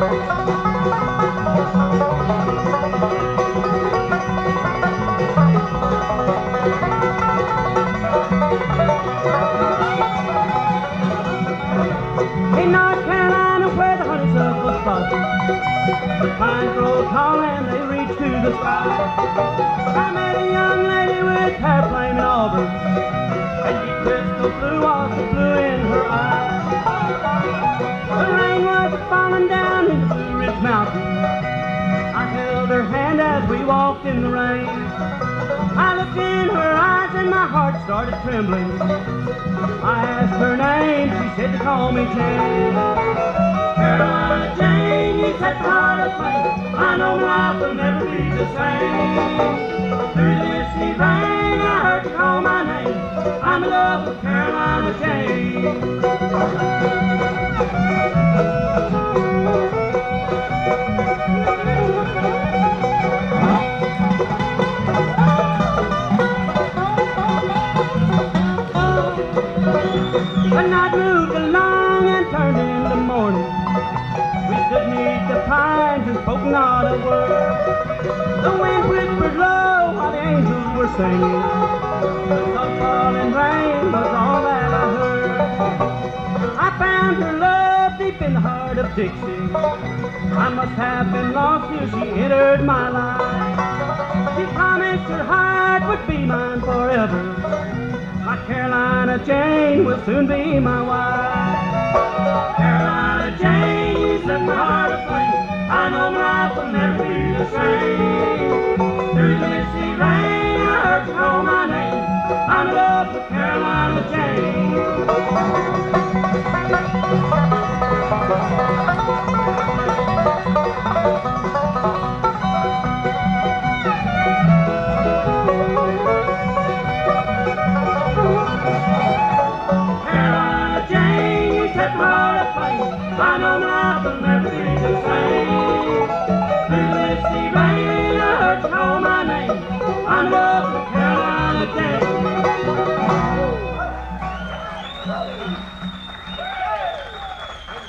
In North Carolina where the honeysuckle blossom, the pines grow tall and they reach to the sky. I met a young lady with hair flaming auburn, and deep crystal blue was the blue in her eyes. The rain was falling down in the Blue Ridge Mountains. I held her hand as we walked in the rain. I looked in her eyes and my heart started trembling. I asked her name, she said to call me Jane. Carolina Jane, you set my heart aflame. I know my life will never be the same. Through the misty rain, I heard you call my name. I'm in love with Carolina Jane. The night moved along and turned into morning. We stood neath the pines and spoke not a word. The wind whispered low while the angels were singing. The soft falling rain was all that I heard. I found her love deep in the heart of Dixie. I must have been lost till she entered my life. She promised her heart would be mine forever. My Carolina Jane will soon be my wife. Carolina Jane, you set my heart aflame. I know my life will never be the same. Through the misty rain, I heard you call my name. I'm in love with Carolina Jane. I know my life will never be the same.